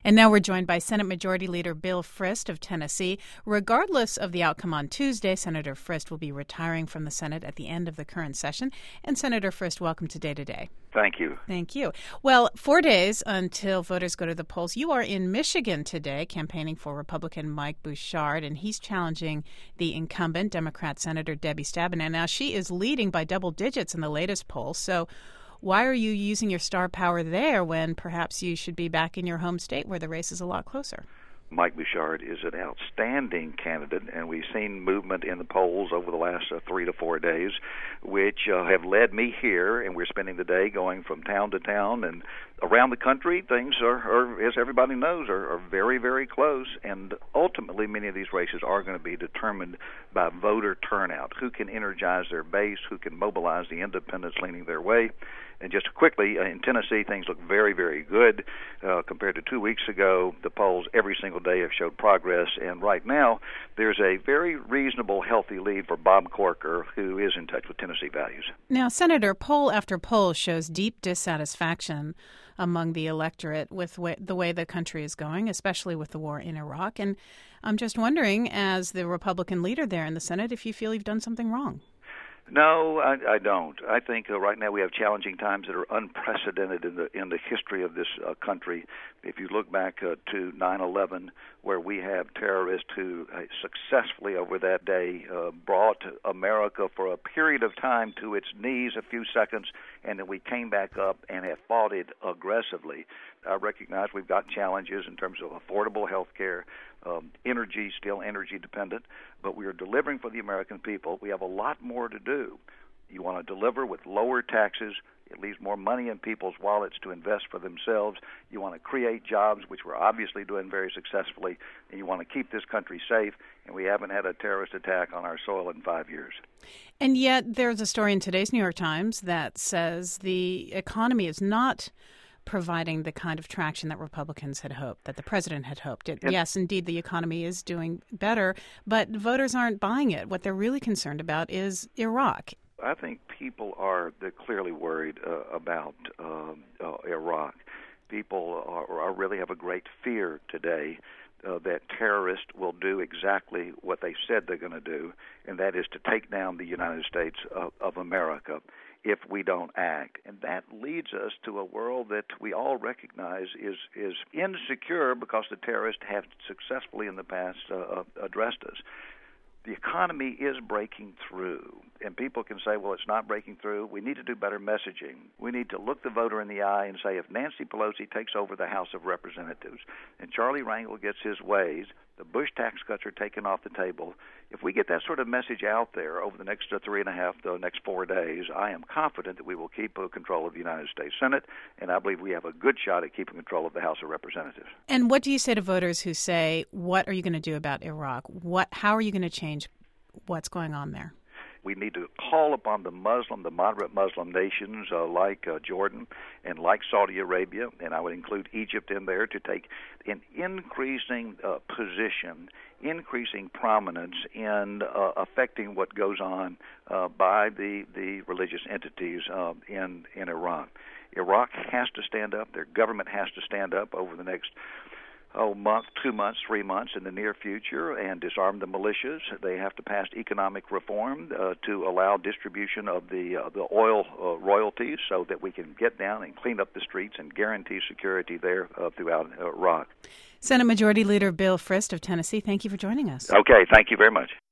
And now we're joined by Senate Majority Leader Bill Frist of Tennessee. Regardless of the outcome on Tuesday, Senator Frist will be retiring from the Senate at the end of the current session. And Senator Frist, welcome to Day to Day. Thank you. Thank you. Well, 4 days until voters go to the polls. You are in Michigan today campaigning for Republican Mike Bouchard, and he's challenging the incumbent Democrat Senator Debbie Stabenow. Now, she is leading by double digits in the latest poll, so why are you using your star power there when perhaps you should be back in your home state where the race is a lot closer? Mike Bouchard is an outstanding candidate, and we've seen movement in the polls over the last 3 to 4 days, which have led me here, and we're spending the day going from town to town and around the country. Things are as everybody knows, are very, very close, and ultimately many of these races are going to be determined by voter turnout, who can energize their base, who can mobilize the independents leaning their way. And just quickly, in Tennessee, things look very, very good compared to 2 weeks ago. The polls every single day have showed progress, and right now there's a very reasonable, healthy lead for Bob Corker, who is in touch with Tennessee values. Now, Senator, poll after poll shows deep dissatisfaction among the electorate with the way the country is going, especially with the war in Iraq. And I'm just wondering, as the Republican leader there in the Senate, if you feel you've done something wrong. No, I don't. I think right now we have challenging times that are unprecedented in the history of this country. If you look back to 9/11, where we have terrorists who successfully over that day brought America for a period of time to its knees a few seconds, and then we came back up and have fought it aggressively. I recognize we've got challenges in terms of affordable health care, energy, still energy dependent, but we are delivering for the American people. We have a lot more to do. You want to deliver with lower taxes. It leaves more money in people's wallets to invest for themselves. You want to create jobs, which we're obviously doing very successfully, and you want to keep this country safe, and we haven't had a terrorist attack on our soil in 5 years. And yet there's a story in today's New York Times that says the economy is not providing the kind of traction that Republicans had hoped, that the president had hoped. Yes, indeed, the economy is doing better, but voters aren't buying it. What they're really concerned about is Iraq. I think they're clearly worried about Iraq. People really have a great fear today that terrorists will do exactly what they said they're going to do, and that is to take down the United States of America if we don't act. And that leads us to a world that we all recognize is insecure because the terrorists have successfully in the past addressed us. The economy is breaking through, and people can say, well, it's not breaking through. We need to do better messaging. We need to look the voter in the eye and say, if Nancy Pelosi takes over the House of Representatives and Charlie Rangel gets his ways, the Bush tax cuts are taken off the table. If we get that sort of message out there over the next 4 days, I am confident that we will keep control of the United States Senate, and I believe we have a good shot at keeping control of the House of Representatives. And what do you say to voters who say, what are you going to do about Iraq? How are you going to change what's going on there? We need to call upon the moderate Muslim nations like Jordan and like Saudi Arabia, and I would include Egypt in there, to take an increasing position, increasing prominence in affecting what goes on by the religious entities in Iraq. Iraq has to stand up. Their government has to stand up over the next month, 2 months, 3 months in the near future and disarm the militias. They have to pass economic reform to allow distribution of the oil royalties so that we can get down and clean up the streets and guarantee security there throughout Iraq. Senate Majority Leader Bill Frist of Tennessee, thank you for joining us. Okay, thank you very much.